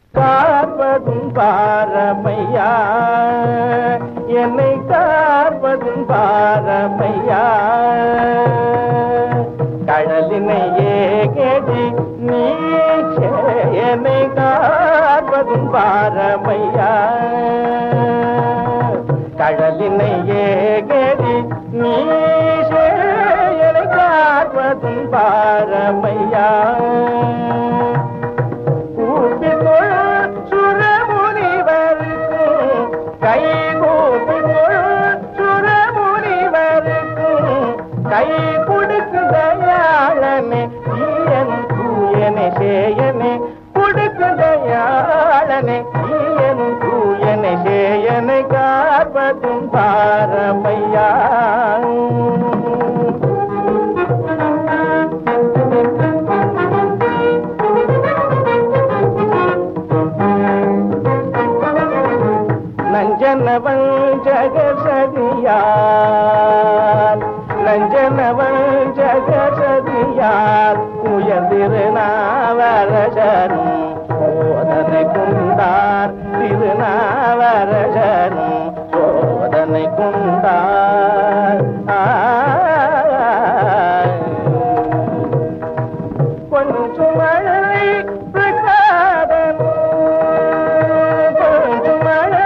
காப்பதும் பாரமையா, என்னை காப்பதும் பாரமையா. கடலினையே கேடி நீ என்னை காப்பதும் பாரமையா. கடலினையே கேடி நீ என்னை காப்பதும் பாரமையா. கை கொடுக்கு தயாளனே ஈயன் தூயனே சேயனே கொடுக்கு தயாளனே ஈயன் தூயனே சேயனை காப்பதும் பாரமையா. நஞ்சனவன் ஜெகசதியால் நஞ்சனவன் ஜெகசதியால் உயர்ந்திருநாவரசரும் சோதனை கொண்டார். திருநாவரசரும் சோதனை கொண்டார். கொஞ்சம் மழை பிரகாதன் கொஞ்சம் மழை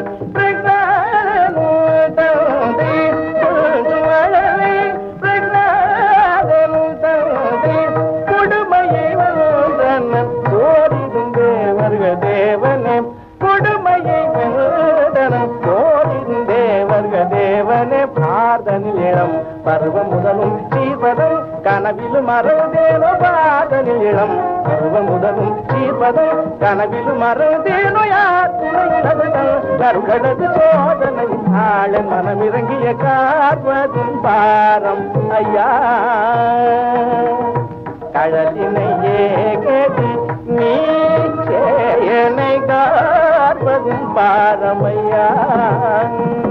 தேவனே கொடுமையை வெல்தனம் கோரிந்தேவர்க தேவனே. பார்தனில் இளம் பருவம் முதலும் சீர்பதம் கனவிலும் மறந்தேனோ. பார்தனில் இளம் பருவம் முதலும் சீர்பதம் கனவிலும் மறந்தேனோ. யார் துணையினதுகள் கருகளது சோதனை ஆளன் மனமிறங்கிய காப்பதும் பாரம் ஐயா. கடலினையே கேடி நீ என்னை காப்பதும் பாரமையா.